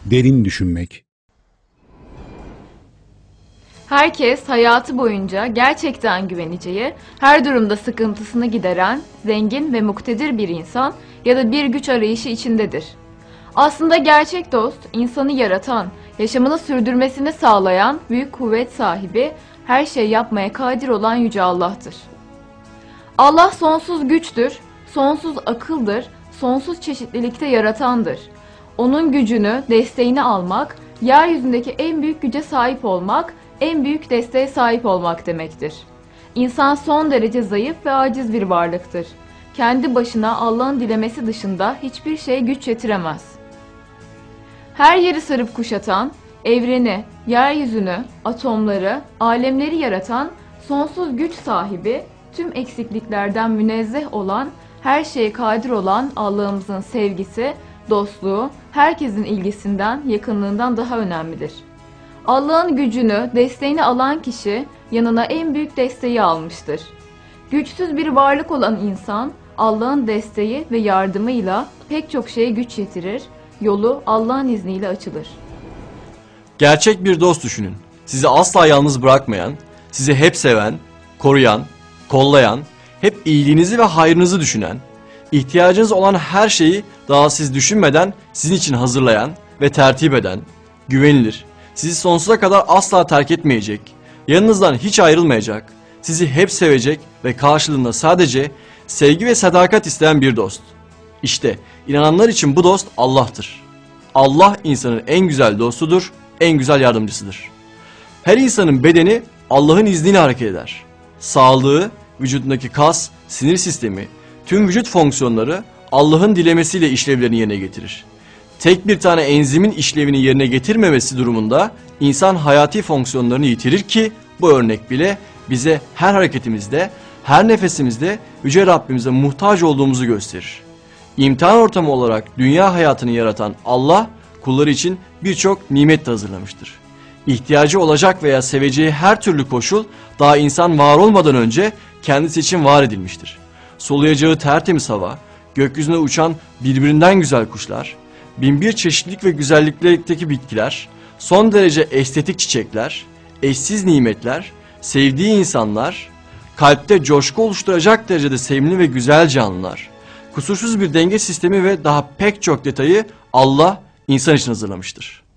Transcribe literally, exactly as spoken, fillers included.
Derin düşünmek. Herkes hayatı boyunca gerçekten güveneceği, her durumda sıkıntısını gideren, zengin ve muktedir bir insan ya da bir güç arayışı içindedir. Aslında gerçek dost, insanı yaratan, yaşamını sürdürmesini sağlayan büyük kuvvet sahibi, her şey yapmaya kadir olan Yüce Allah'tır. Allah sonsuz güçtür, sonsuz akıldır, sonsuz çeşitlilikte yaratandır. Onun gücünü, desteğini almak, yeryüzündeki en büyük güce sahip olmak, en büyük desteğe sahip olmak demektir. İnsan son derece zayıf ve aciz bir varlıktır. Kendi başına Allah'ın dilemesi dışında hiçbir şey güç yetiremez. Her yeri sarıp kuşatan, evreni, yeryüzünü, atomları, alemleri yaratan, sonsuz güç sahibi, tüm eksikliklerden münezzeh olan, her şeye kadir olan Allah'ımızın sevgisi, dostluğu, herkesin ilgisinden, yakınlığından daha önemlidir. Allah'ın gücünü, desteğini alan kişi yanına en büyük desteği almıştır. Güçsüz bir varlık olan insan, Allah'ın desteği ve yardımıyla pek çok şeye güç yetirir, yolu Allah'ın izniyle açılır. Gerçek bir dost düşünün. Sizi asla yalnız bırakmayan, sizi hep seven, koruyan, kollayan, hep iyiliğinizi ve hayrınızı düşünen, ihtiyacınız olan her şeyi daha siz düşünmeden sizin için hazırlayan ve tertip eden, güvenilir, sizi sonsuza kadar asla terk etmeyecek, yanınızdan hiç ayrılmayacak, sizi hep sevecek ve karşılığında sadece sevgi ve sadakat isteyen bir dost. İşte inananlar için bu dost Allah'tır. Allah insanın en güzel dostudur, en güzel yardımcısıdır. Her insanın bedeni Allah'ın izniyle hareket eder. Sağlığı, vücudundaki kas, sinir sistemi, tüm vücut fonksiyonları Allah'ın dilemesiyle işlevlerini yerine getirir. Tek bir tane enzimin işlevini yerine getirmemesi durumunda insan hayati fonksiyonlarını yitirir ki bu örnek bile bize her hareketimizde, her nefesimizde Yüce Rabbimize muhtaç olduğumuzu gösterir. İmtihan ortamı olarak dünya hayatını yaratan Allah kulları için birçok nimet de hazırlamıştır. İhtiyacı olacak veya seveceği her türlü koşul daha insan var olmadan önce kendisi için var edilmiştir. Soluyacağı tertemiz hava, gökyüzünde uçan birbirinden güzel kuşlar, binbir çeşitlilik ve güzellikteki bitkiler, son derece estetik çiçekler, eşsiz nimetler, sevdiği insanlar, kalpte coşku oluşturacak derecede sevimli ve güzel canlılar, kusursuz bir denge sistemi ve daha pek çok detayı Allah insan için hazırlamıştır.